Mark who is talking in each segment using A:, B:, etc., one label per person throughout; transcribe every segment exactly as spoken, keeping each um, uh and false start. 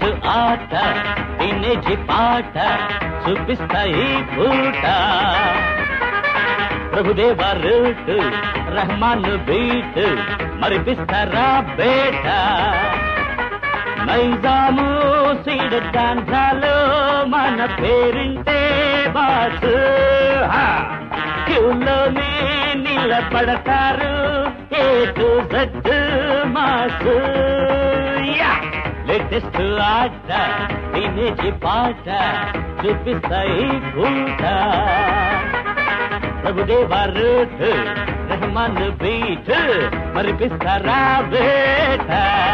A: ఆట టీనేజ్ పాట చూపిస్తాయి పూట ప్రభుదేవ రూట్ రెహమాన్ బీట్ మరిపిస్తారా బేట నైజాము సీడ్ డాన్సాలు మన పేరింటే బాసు క్యూలోనే నిలబడతారు A to Z mass latest ఆట టీనేజ్ పాట చూపిస్తాయి పూట ప్రభుదేవ రూట్ రెహమాన్ బీట్ మరిపిస్తారా బేట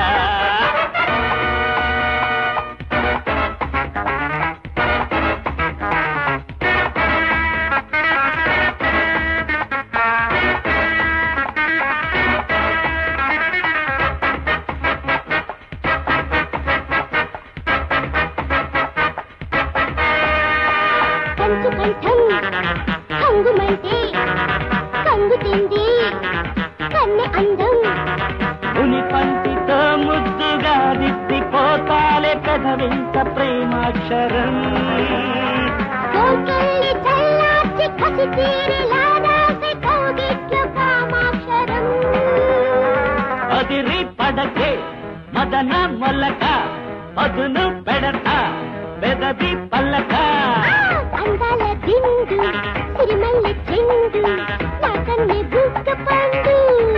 A: ముని పంటితో ముద్దుగా దిద్దిపోతాలే పెదవింత ప్రేమాక్షరం అదిరి పడకే మదన మొలక పదును పెడత పెదవి పల్లక
B: అందాల దిండు సిరిమల్లి చెండు నా కన్నే బుక్క పండు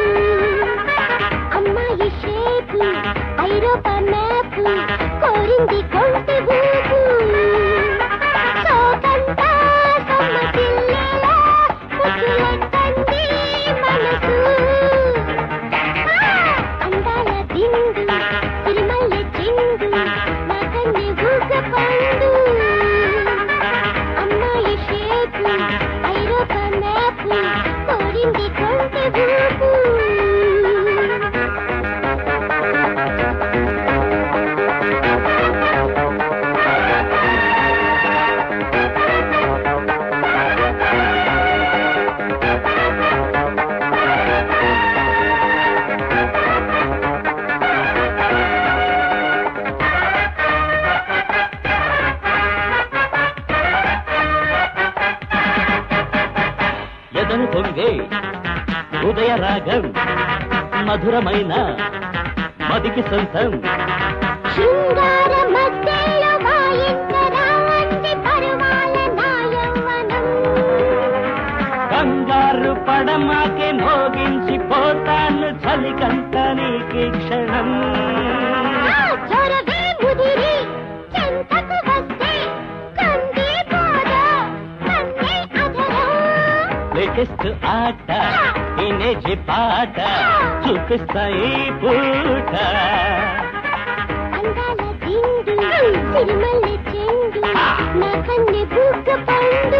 B: అమ్మాయి షేపు ఐరోపా మ్యాప్ కోరింది కొంటి ఊపు సోకంత సమ్మతిల్లేలా ముద్దులెట్టండి మనసు అందాల దిండు సిరిమల్లి చెండు నా కన్నే బుక్క పండు అమ్మాయి షేపు ఐరోపా మ్యాప్ కోరింది కొంటి ఊపు
A: ఎదను పొంగే ఉదయ రాగం మధురమైన మదికి సొంతం
B: శృంగార మధ్యలో వాయించరాంది పరువాల నా యవ్వనం
A: కంగారు పడమాకే మోగించిపోతాను చలికంత నీకి క్షణం
B: చొరవే ముదిరి చెంతకు వస్తే కంది పోద కన్నే అధరం
A: లేటెస్ట్ ఆట టీనేజ్ పాట చూపిస్తాయి పూట
B: అందాల దిండు సిరిమల్లి చెండు నా కన్నె బుక్క పండు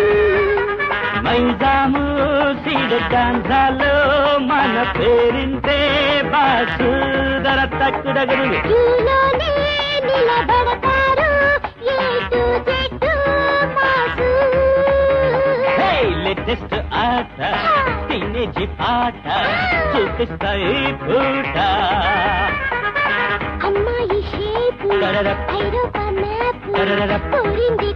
A: నైజాము సీడ్ డాన్సాలు మన పేరింటే బాసు ధర తక్కుడగరు
B: క్యూలోనే నిలబడతారు A to Z mass
A: latest ఆట టీనేజ్ పాట చూపిస్తాయి పూట
B: అమ్మాయి షేపు
A: కరర.
B: ఐరోపా మ్యాప్
A: కరర.
B: కోరింది